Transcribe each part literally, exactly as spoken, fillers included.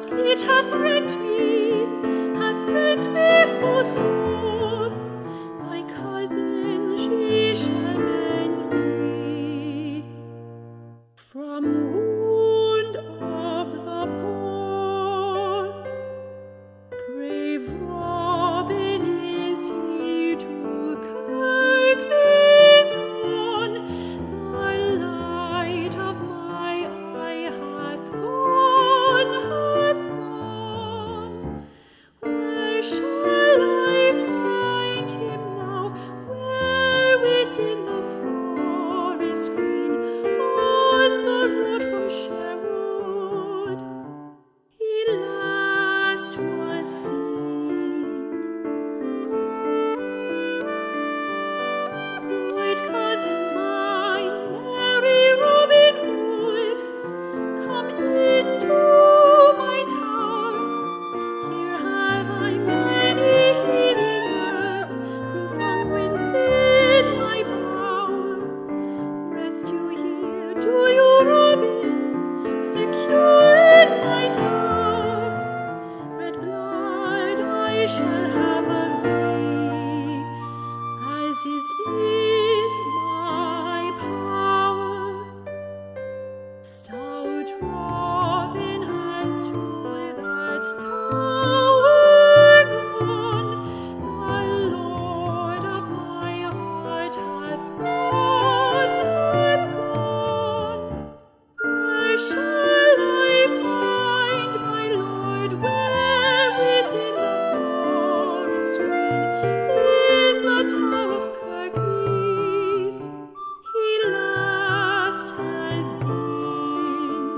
it hath rent me, hath rent me for sore. Thy cousin, she shall mend thee from wound of the boar. Brave Robin is he to Kirklees gone, the light of my eye hath gone, hath gone. Where shall I find him now? Where within the forest green, on the road from Sherwood, he last was seen. Good cousin mine, merry Robin Hood, come into my tower. Here have I many healing herbs, proof unguents in my bower. Rest you here, do you, Robin, secure in my tower. Red blood I shall have of thee, as is in my power. Stout Robin has to that tower gone, the Lord of my heart hath gone, hath gone. Where shall I find my Lord? Where within the forest green, in the tower of Kirklees, he last has been.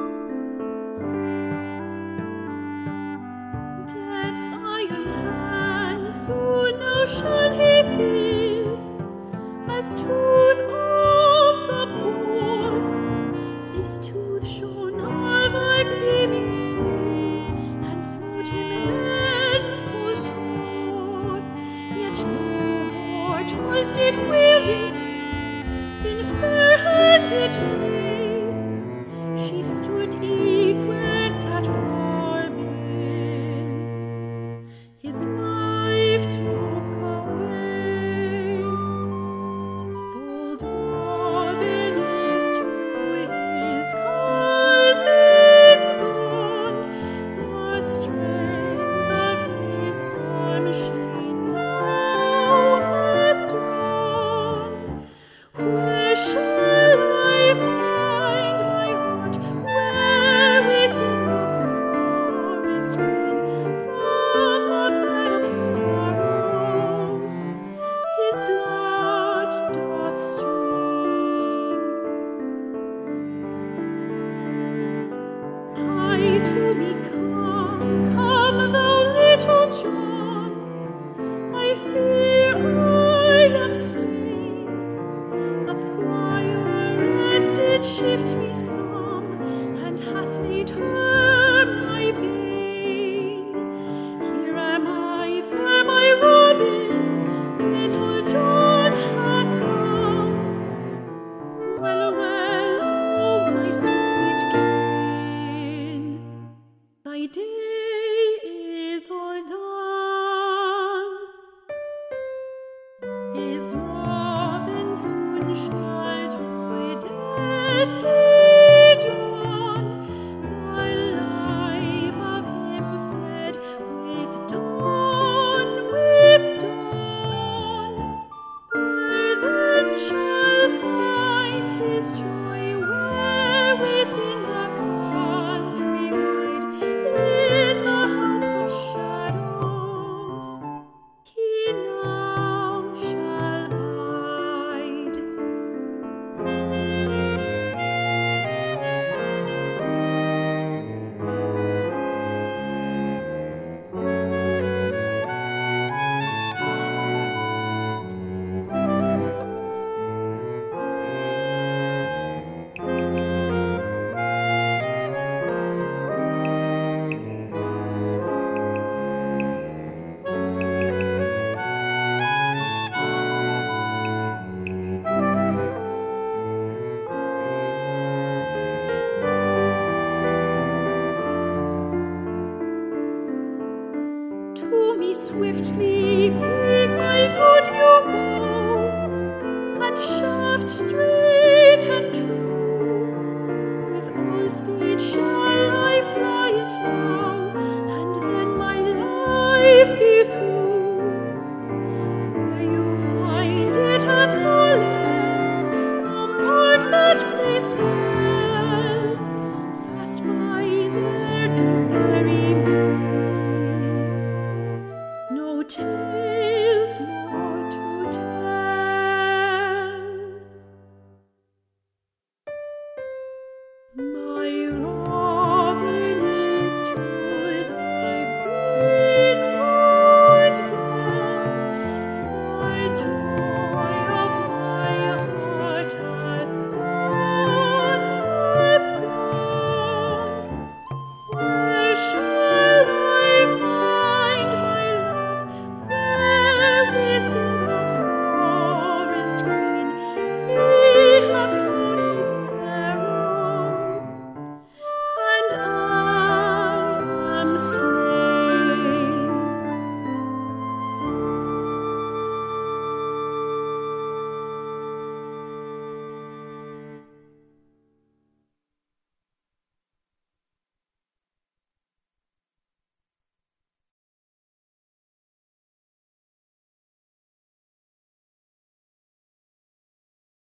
Death's iron hand soon now shall he feel, as tooth of the boar. This tooth shone of a gleaming steel, and smote him then full sore. Yet no more 'twas did wield it, in fair hand it lay. She stood eke where sat Robin, his life took away. Bold Robin is to his cousin gone, the strength of his arm she now hath drawn. Where shall I find my heart? Where within the forest green, from a bed of sorrows, his blood doth stream? Hie to me, come, come, thou little John, I fear I am slain. The prioress did shift me some, and hath made her my bane. Here am I, fair my Robin, little John hath come. Well, well, oh my sweet kin, thy day is all done. Is Robin soon shall to death be drawn? The life of him fled with dawn, with dawn. Where then shall find his joy? Where within the country wide, in the house of shadows, he now shall bide. swiftly big, my good, you go, and shall